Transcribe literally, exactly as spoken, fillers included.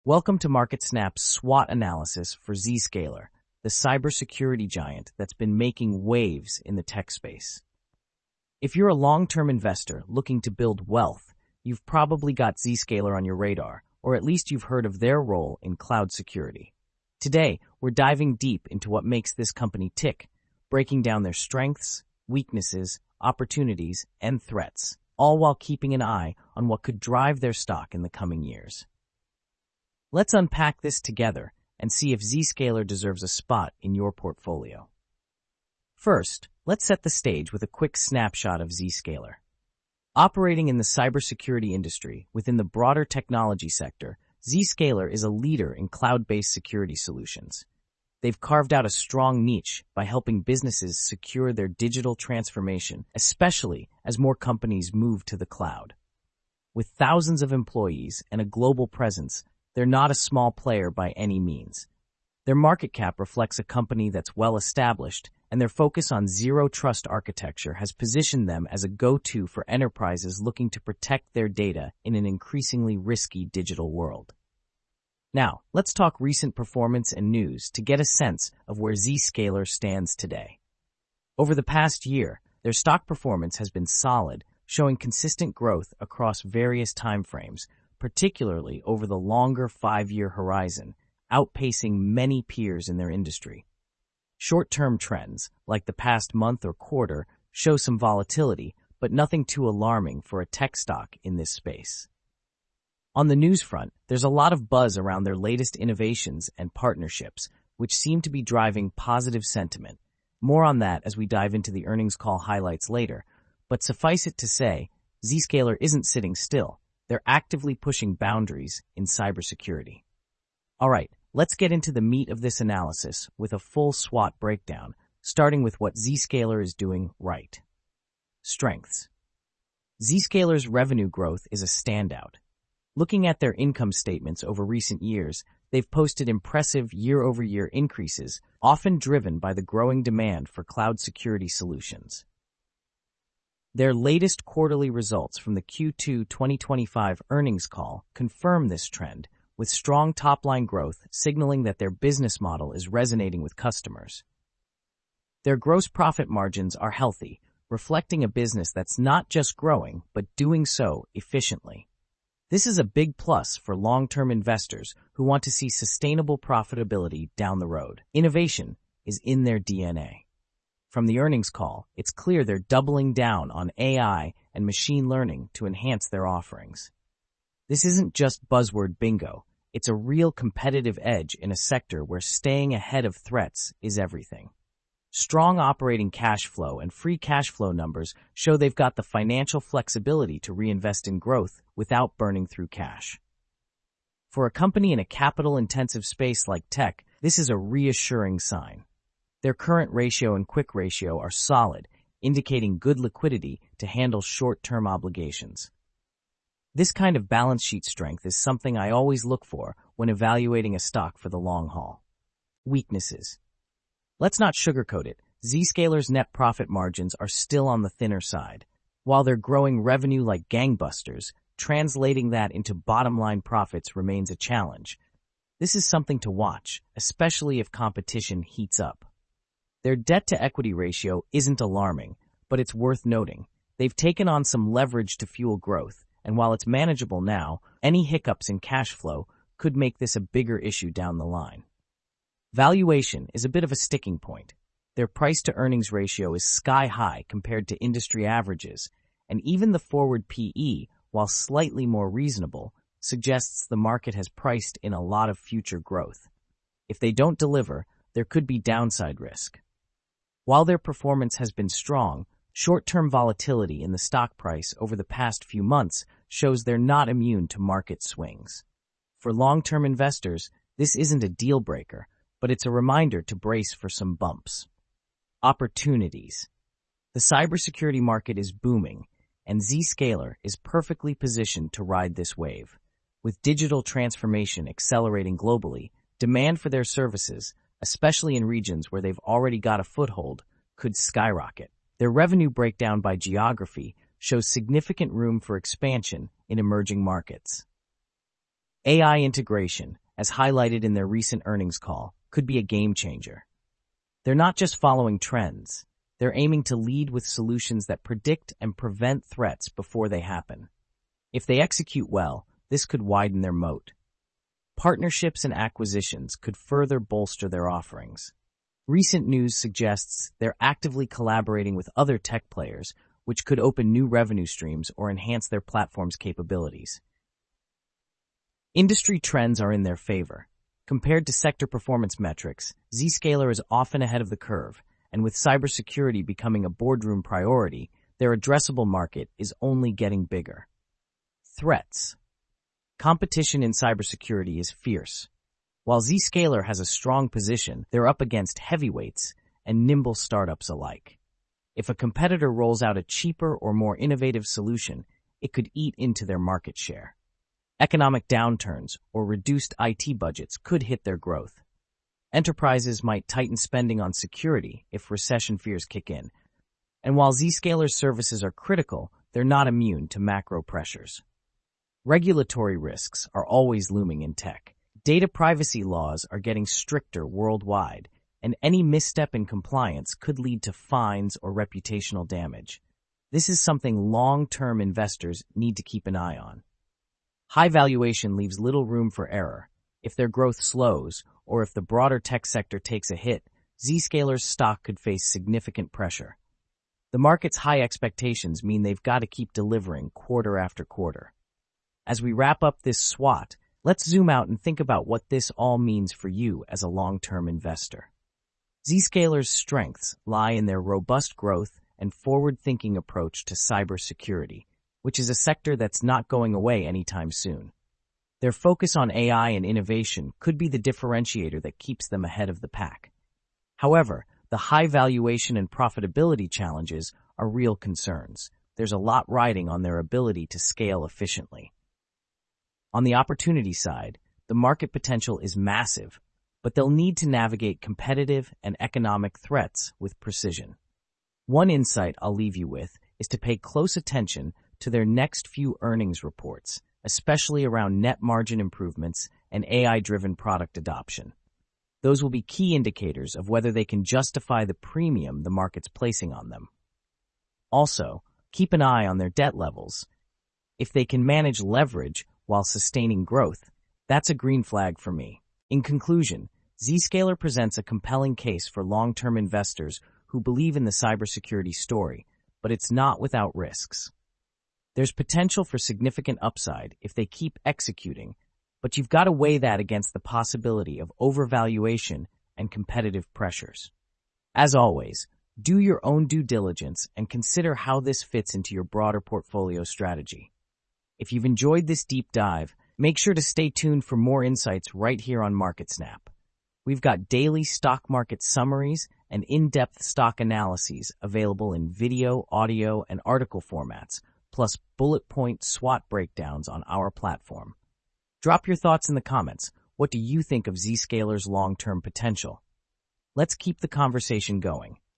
Welcome to MarketSnap's SWOT analysis for Zscaler, the cybersecurity giant that's been making waves in the tech space. If you're a long-term investor looking to build wealth, you've probably got Zscaler on your radar, or at least you've heard of their role in cloud security. Today, we're diving deep into what makes this company tick, breaking down their strengths, weaknesses, opportunities, and threats, all while keeping an eye on what could drive their stock in the coming years. Let's unpack this together and see if Zscaler deserves a spot in your portfolio. First, let's set the stage with a quick snapshot of Zscaler. Operating in the cybersecurity industry within the broader technology sector, Zscaler is a leader in cloud-based security solutions. They've carved out a strong niche by helping businesses secure their digital transformation, especially as more companies move to the cloud. With thousands of employees and a global presence, they're not a small player by any means. Their market cap reflects a company that's well established, and their focus on zero-trust architecture has positioned them as a go-to for enterprises looking to protect their data in an increasingly risky digital world. Now, let's talk recent performance and news to get a sense of where Zscaler stands today. Over the past year, their stock performance has been solid, showing consistent growth across various timeframes, particularly over the longer five-year horizon, outpacing many peers in their industry. Short-term trends, like the past month or quarter, show some volatility, but nothing too alarming for a tech stock in this space. On the news front, there's a lot of buzz around their latest innovations and partnerships, which seem to be driving positive sentiment. More on that as we dive into the earnings call highlights later, but suffice it to say, Zscaler isn't sitting still. They're actively pushing boundaries in cybersecurity. All right, let's get into the meat of this analysis with a full SWOT breakdown, starting with what Zscaler is doing right. Strengths. Zscaler's revenue growth is a standout. Looking at their income statements over recent years, they've posted impressive year-over-year increases, often driven by the growing demand for cloud security solutions. Their latest quarterly results from the Q two twenty twenty-five earnings call confirm this trend, with strong top-line growth signaling that their business model is resonating with customers. Their gross profit margins are healthy, reflecting a business that's not just growing, but doing so efficiently. This is a big plus for long-term investors who want to see sustainable profitability down the road. Innovation is in their D N A. From the earnings call, it's clear they're doubling down on A I and machine learning to enhance their offerings. This isn't just buzzword bingo. It's a real competitive edge in a sector where staying ahead of threats is everything. Strong operating cash flow and free cash flow numbers show they've got the financial flexibility to reinvest in growth without burning through cash. For a company in a capital-intensive space like tech, this is a reassuring sign. Their current ratio and quick ratio are solid, indicating good liquidity to handle short-term obligations. This kind of balance sheet strength is something I always look for when evaluating a stock for the long haul. Weaknesses. Let's not sugarcoat it. Zscaler's net profit margins are still on the thinner side. While they're growing revenue like gangbusters, translating that into bottom-line profits remains a challenge. This is something to watch, especially if competition heats up. Their debt-to-equity ratio isn't alarming, but it's worth noting. They've taken on some leverage to fuel growth, and while it's manageable now, any hiccups in cash flow could make this a bigger issue down the line. Valuation is a bit of a sticking point. Their price-to-earnings ratio is sky-high compared to industry averages, and even the forward P E, while slightly more reasonable, suggests the market has priced in a lot of future growth. If they don't deliver, there could be downside risk. While their performance has been strong, short-term volatility in the stock price over the past few months shows they're not immune to market swings. For long-term investors, this isn't a deal-breaker, but it's a reminder to brace for some bumps. Opportunities. The cybersecurity market is booming, and Zscaler is perfectly positioned to ride this wave. With digital transformation accelerating globally, demand for their services, especially in regions where they've already got a foothold, could skyrocket. Their revenue breakdown by geography shows significant room for expansion in emerging markets. A I integration, as highlighted in their recent earnings call, could be a game changer. They're not just following trends. They're aiming to lead with solutions that predict and prevent threats before they happen. If they execute well, this could widen their moat. Partnerships and acquisitions could further bolster their offerings. Recent news suggests they're actively collaborating with other tech players, which could open new revenue streams or enhance their platform's capabilities. Industry trends are in their favor. Compared to sector performance metrics, Zscaler is often ahead of the curve, and with cybersecurity becoming a boardroom priority, their addressable market is only getting bigger. Threats. Competition in cybersecurity is fierce. While Zscaler has a strong position, they're up against heavyweights and nimble startups alike. If a competitor rolls out a cheaper or more innovative solution, it could eat into their market share. Economic downturns or reduced I T budgets could hit their growth. Enterprises might tighten spending on security if recession fears kick in. And while Zscaler's services are critical, they're not immune to macro pressures. Regulatory risks are always looming in tech. Data privacy laws are getting stricter worldwide, and any misstep in compliance could lead to fines or reputational damage. This is something long-term investors need to keep an eye on. High valuation leaves little room for error. If their growth slows, or if the broader tech sector takes a hit, Zscaler's stock could face significant pressure. The market's high expectations mean they've got to keep delivering quarter after quarter. As we wrap up this SWOT, let's zoom out and think about what this all means for you as a long-term investor. Zscaler's strengths lie in their robust growth and forward-thinking approach to cybersecurity, which is a sector that's not going away anytime soon. Their focus on A I and innovation could be the differentiator that keeps them ahead of the pack. However, the high valuation and profitability challenges are real concerns. There's a lot riding on their ability to scale efficiently. On the opportunity side, the market potential is massive, but they'll need to navigate competitive and economic threats with precision. One insight I'll leave you with is to pay close attention to their next few earnings reports, especially around net margin improvements and A I-driven product adoption. Those will be key indicators of whether they can justify the premium the market's placing on them. Also, keep an eye on their debt levels. If they can manage leverage while sustaining growth, that's a green flag for me. In conclusion, Zscaler presents a compelling case for long-term investors who believe in the cybersecurity story, but it's not without risks. There's potential for significant upside if they keep executing, but you've got to weigh that against the possibility of overvaluation and competitive pressures. As always, do your own due diligence and consider how this fits into your broader portfolio strategy. If you've enjoyed this deep dive, make sure to stay tuned for more insights right here on MarketSnap. We've got daily stock market summaries and in-depth stock analyses available in video, audio, and article formats, plus bullet point SWOT breakdowns on our platform. Drop your thoughts in the comments. What do you think of Zscaler's long-term potential? Let's keep the conversation going.